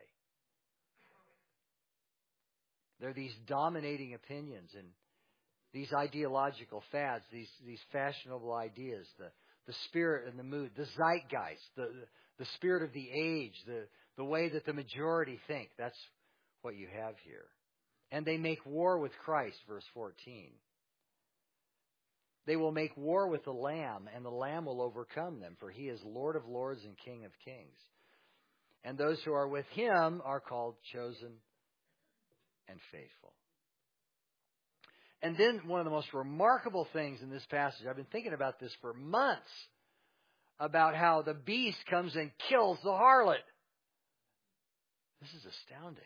There are these dominating opinions and these ideological fads, these, these fashionable ideas, the, the spirit and the mood, the zeitgeist, the, the spirit of the age, the, the way that the majority think. That's what you have here. And they make war with Christ, verse fourteen. They will make war with the Lamb, and the Lamb will overcome them, for he is Lord of lords and King of kings. And those who are with him are called chosen and faithful. And then one of the most remarkable things in this passage, I've been thinking about this for months, about how the beast comes and kills the harlot. This is astounding.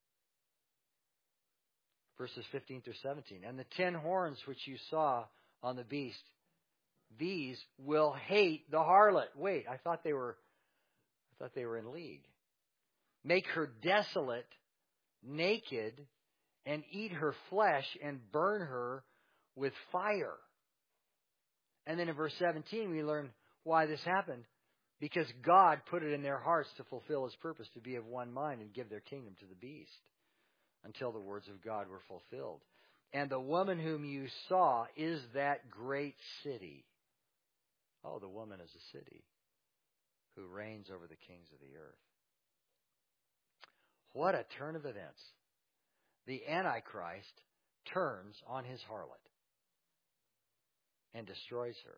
Verses fifteen through seventeen. And the ten horns which you saw on the beast, these will hate the harlot. Wait, I thought they were, I thought they were in league. Make her desolate, naked, and eat her flesh and burn her with fire. And then in verse seventeen, we learn why this happened. Because God put it in their hearts to fulfill His purpose, to be of one mind and give their kingdom to the beast, until the words of God were fulfilled. And the woman whom you saw is that great city. Oh, the woman is a city who reigns over the kings of the earth. What a turn of events. The Antichrist turns on his harlot and destroys her.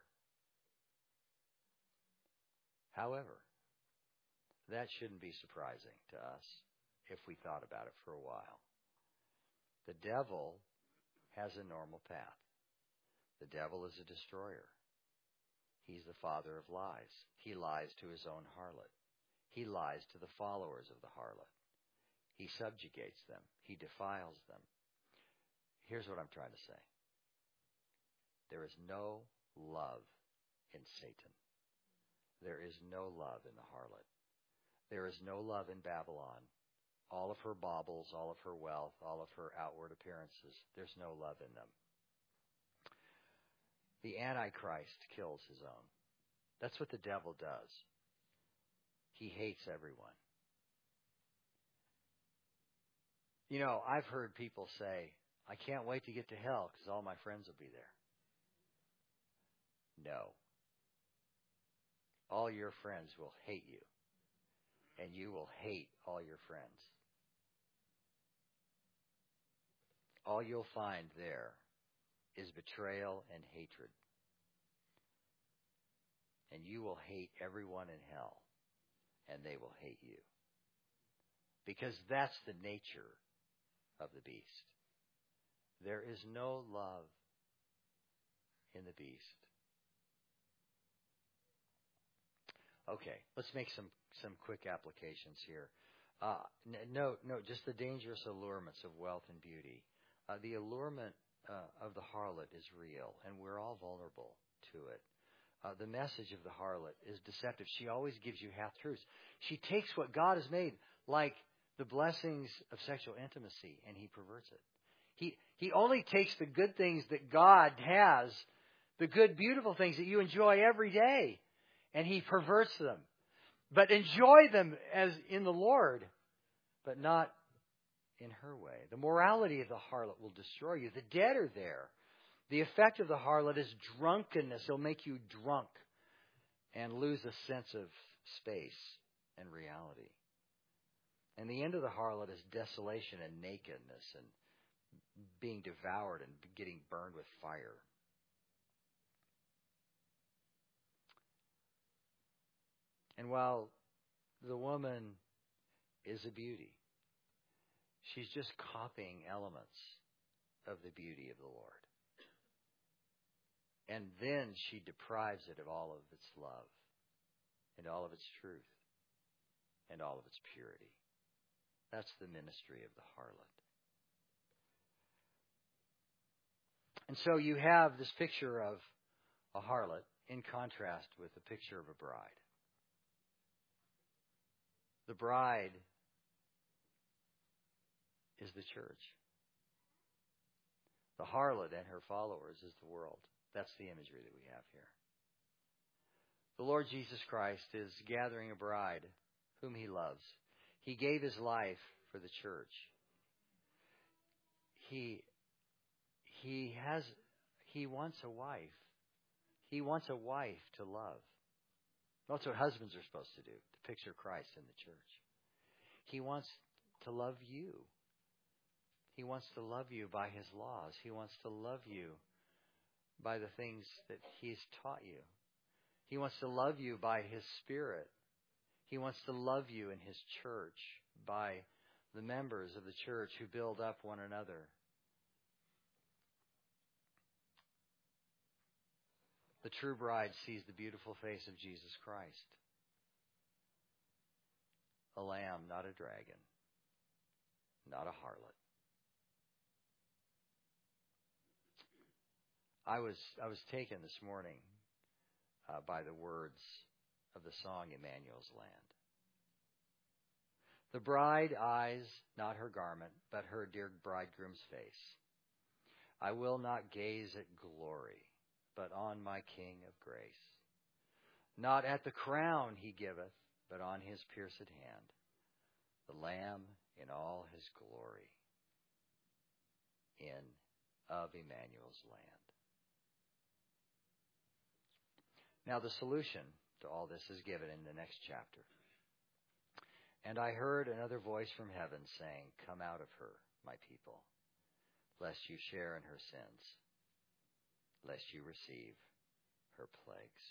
However, that shouldn't be surprising to us if we thought about it for a while. The devil has a normal path. The devil is a destroyer. He's the father of lies. He lies to his own harlot. He lies to the followers of the harlot. He subjugates them. He defiles them. Here's what I'm trying to say. There is no love in Satan. There is no love in the harlot. There is no love in Babylon. All of her baubles, all of her wealth, all of her outward appearances, there's no love in them. The Antichrist kills his own. That's what the devil does. He hates everyone. You know, I've heard people say, I can't wait to get to hell because all my friends will be there. No. All your friends will hate you, and you will hate all your friends. All you'll find there is betrayal and hatred. And you will hate everyone in hell, and they will hate you. Because that's the nature of the beast. There is no love in the beast. Okay, let's make some, some quick applications here. Uh, n- note, note just the dangerous allurements of wealth and beauty. Uh, the allurement uh, of the harlot is real, and we're all vulnerable to it. Uh, the message of the harlot is deceptive. She always gives you half-truths. She takes what God has made, like the blessings of sexual intimacy, and he perverts it. He, he only takes the good things that God has, the good, beautiful things that you enjoy every day, and he perverts them. But enjoy them as in the Lord, but not in her way. The morality of the harlot will destroy you. The dead are there. The effect of the harlot is drunkenness. It'll make you drunk and lose a sense of space and reality. And the end of the harlot is desolation and nakedness and being devoured and getting burned with fire. And while the woman is a beauty, she's just copying elements of the beauty of the Lord. And then she deprives it of all of its love and all of its truth and all of its purity. That's the ministry of the harlot. And so you have this picture of a harlot in contrast with the picture of a bride. The bride is the church. The harlot and her followers is the world. That's the imagery that we have here. The Lord Jesus Christ is gathering a bride whom he loves. He gave his life for the church. He, he has, he wants a wife. He wants a wife to love. That's what husbands are supposed to do, to picture Christ in the church. He wants to love you. He wants to love you by his laws. He wants to love you by the things that he's taught you. He wants to love you by his Spirit. He wants to love you in his church by the members of the church who build up one another. The true bride sees the beautiful face of Jesus Christ. A lamb, not a dragon, not a harlot. I was I was taken this morning uh, by the words of the song Emmanuel's Land. The bride eyes not her garment, but her dear bridegroom's face. I will not gaze at glory, but on my King of grace. Not at the crown he giveth, but on his pierced hand, the Lamb in all his glory, in of Emmanuel's land. Now the solution to all this is given in the next chapter. And I heard another voice from heaven saying, Come out of her, my people, lest you share in her sins, lest you receive her plagues.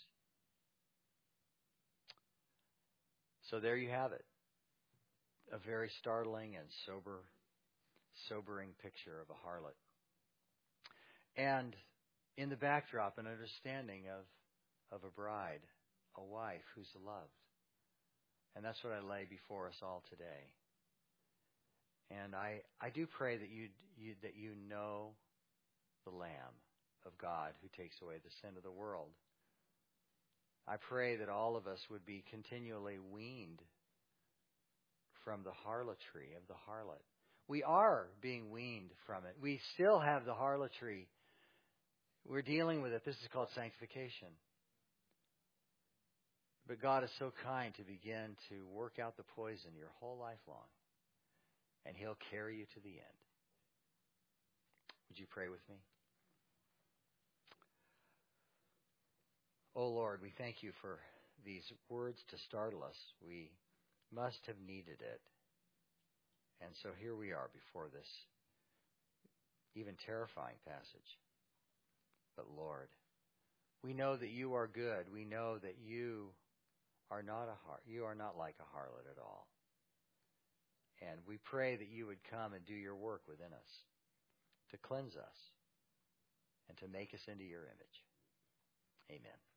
So there you have it. A very startling and sober, sobering picture of a harlot. And in the backdrop, an understanding of, of a bride, a wife who's loved. And that's what I lay before us all today. And I, I do pray that you, you that you know the Lamb of God who takes away the sin of the world. I pray that all of us would be continually weaned from the harlotry of the harlot. We are being weaned from it. We still have the harlotry. We're dealing with it. This is called sanctification. But God is so kind to begin to work out the poison your whole life long. And He'll carry you to the end. Would you pray with me? Oh Lord, we thank you for these words to startle us. We must have needed it. And so here we are before this even terrifying passage. But Lord, we know that you are good. We know that you are not a har- you are not like a harlot at all. And we pray that you would come and do your work within us to cleanse us and to make us into your image. Amen.